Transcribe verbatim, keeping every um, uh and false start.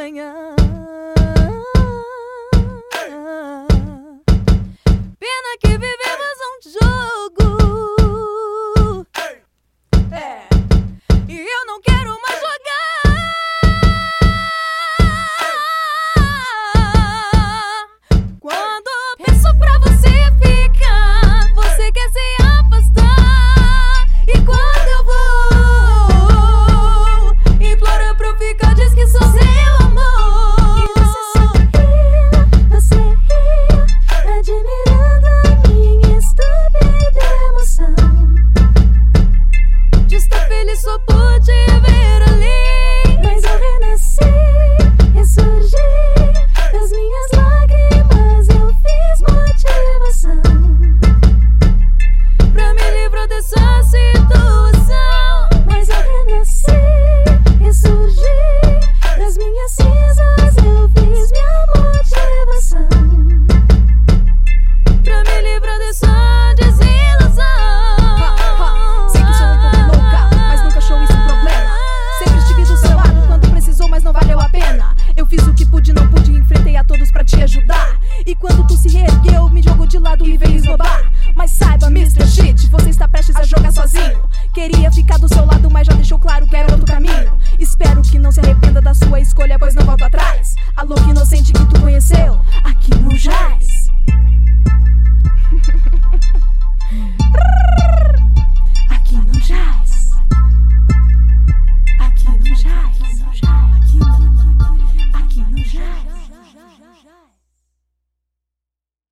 ganhar. Pena que vivemos um jogo, é, e eu não quero mais jogar. Quando peço pra você ficar, você quer se afastar. E quando eu vou, implora pra eu ficar, diz que sou seu amor. E você sorria, você ria, admirando a minha estúpida emoção de estar feliz só por te ver ali. Mas eu renasci, ressurgi das minhas lágrimas, eu fiz motivação pra me livrar dessa situação. Mas eu renasci, ressurgi das minhas cinzas, eu fiz minha motivação pra me livrar dessa desilusão. Sei que sou um pouco louca, mas nunca achou isso um problema. Sempre estive do seu lado quando precisou, mas não valeu a pena. Eu fiz o que pude, não pude, enfrentei a todos pra te ajudar. E quando tu se reergueu, me jogou de lado e veio esnobar. Mas saiba, mister Shit, você está prestes a jogar sozinho. Queria ficar do seu lado, mas já deixou claro que era outro caminho. Espero que não se arrependa da sua escolha, pois não volto atrás. A louca inocente que tu conheceu aqui no jazz.